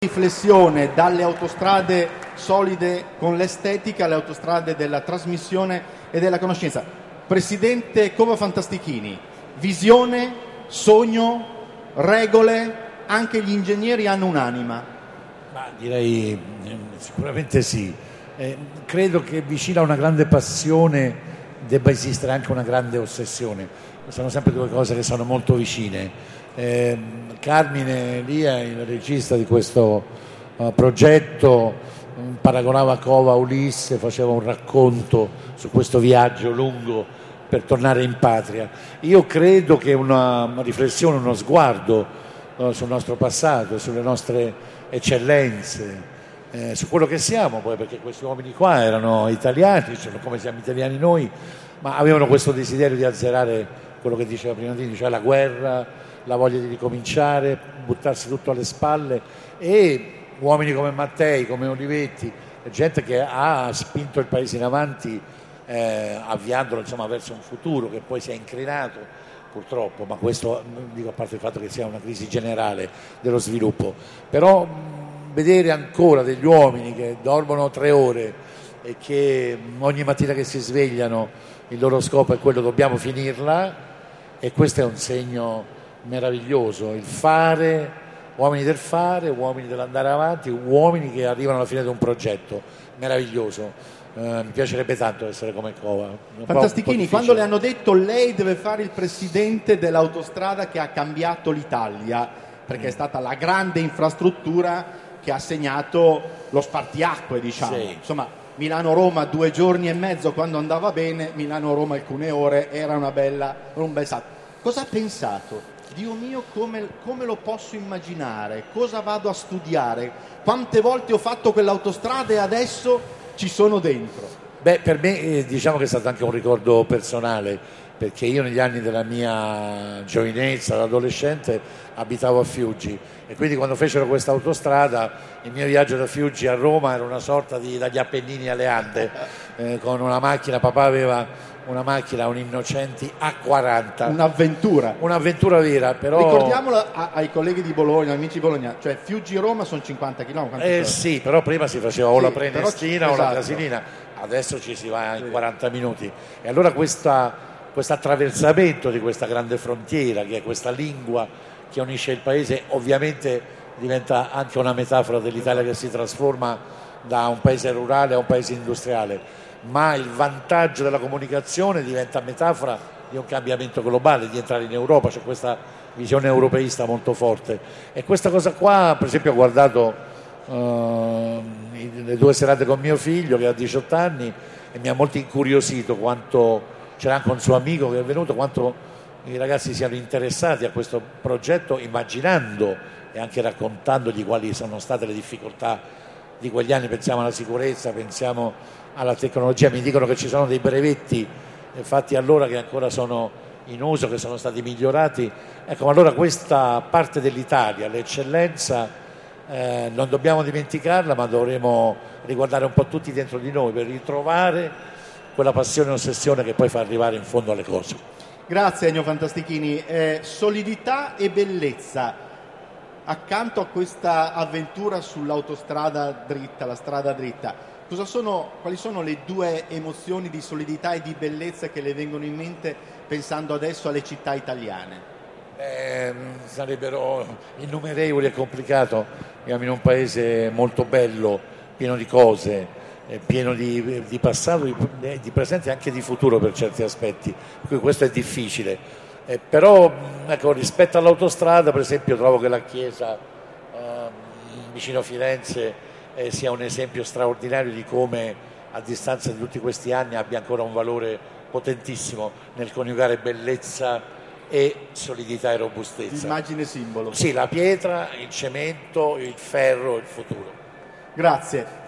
Riflessione dalle autostrade solide con l'estetica alle autostrade della trasmissione e della conoscenza. Presidente Cova Fantastichini, visione, sogno, regole, anche gli ingegneri hanno un'anima? Ma direi sicuramente sì. Credo che vicino a una grande passione debba esistere anche una grande ossessione. Sono sempre due cose che sono molto vicine. Carmine Lia, il regista di questo progetto, paragonava Cova a Ulisse, faceva un racconto su questo viaggio lungo per tornare in patria. Io credo che una riflessione, uno sguardo sul nostro passato, sulle nostre eccellenze, su quello che siamo poi, perché questi uomini qua erano italiani, sono come siamo italiani noi, ma avevano questo desiderio di azzerare quello che diceva prima Dini, cioè la guerra, la voglia di ricominciare, buttarsi tutto alle spalle, e uomini come Mattei, come Olivetti, gente che ha spinto il paese in avanti, avviandolo verso un futuro che poi si è incrinato purtroppo, ma questo dico a parte il fatto che sia una crisi generale dello sviluppo. Però vedere ancora degli uomini che dormono 3 ore e che ogni mattina che si svegliano il loro scopo è quello: dobbiamo finirla, e questo è un segno meraviglioso. Il fare, uomini del fare, uomini dell'andare avanti, uomini che arrivano alla fine di un progetto meraviglioso. Mi piacerebbe tanto essere come Cova. Fantastichini, quando le hanno detto lei deve fare il presidente dell'autostrada che ha cambiato l'Italia, perché è stata la grande infrastruttura che ha segnato lo spartiacque, diciamo. Sì. Insomma, Milano-Roma 2 giorni e mezzo quando andava bene, Milano-Roma alcune ore, era un bel salto. Cosa ha pensato? Dio mio, come lo posso immaginare? Cosa vado a studiare? Quante volte ho fatto quell'autostrada e adesso ci sono dentro? Beh, per me diciamo che è stato anche un ricordo personale, perché io negli anni della mia giovinezza, da adolescente, abitavo a Fiuggi, e quindi quando fecero questa autostrada il mio viaggio da Fiuggi a Roma era una sorta di dagli Appennini alle Ande, con una macchina. Papà aveva una macchina, un Innocenti A40, un'avventura vera. Però ricordiamolo ai colleghi di Bologna, amici di Bologna, cioè Fiuggi-Roma sono 50 km. Sì, però prima si faceva o la Prenestina o la esatto. Casilina, adesso ci si va in 40 minuti, e allora questo attraversamento di questa grande frontiera, che è questa lingua che unisce il paese, ovviamente diventa anche una metafora dell'Italia che si trasforma da un paese rurale a un paese industriale. Ma il vantaggio della comunicazione diventa metafora di un cambiamento globale, di entrare in Europa. C'è questa visione europeista molto forte, e questa cosa qua, per esempio, ho guardato le 2 serate con mio figlio che ha 18 anni, e mi ha molto incuriosito quanto c'era anche un suo amico che è venuto, quanto i ragazzi siano interessati a questo progetto, immaginando e anche raccontandogli quali sono state le difficoltà di quegli anni. Pensiamo alla sicurezza, pensiamo alla tecnologia. Mi dicono che ci sono dei brevetti fatti allora che ancora sono in uso, che sono stati migliorati. Ecco, allora questa parte dell'Italia, l'eccellenza, non dobbiamo dimenticarla, ma dovremo riguardare un po' tutti dentro di noi per ritrovare quella passione e ossessione che poi fa arrivare in fondo alle cose. Grazie Ennio Fantastichini. Solidità e bellezza accanto a questa avventura sull'autostrada dritta, la strada dritta, quali sono le 2 emozioni di solidità e di bellezza che le vengono in mente pensando adesso alle città italiane? Sarebbero innumerevoli, è complicato. Siamo in un paese molto bello, pieno di cose, pieno di passato, di presente e anche di futuro per certi aspetti, quindi questo è difficile. Però ecco, rispetto all'autostrada, per esempio, trovo che la chiesa vicino a Firenze sia un esempio straordinario di come, a distanza di tutti questi anni, abbia ancora un valore potentissimo nel coniugare bellezza e solidità e robustezza. Immagine simbolo. Sì, la pietra, il cemento, il ferro, il futuro. Grazie.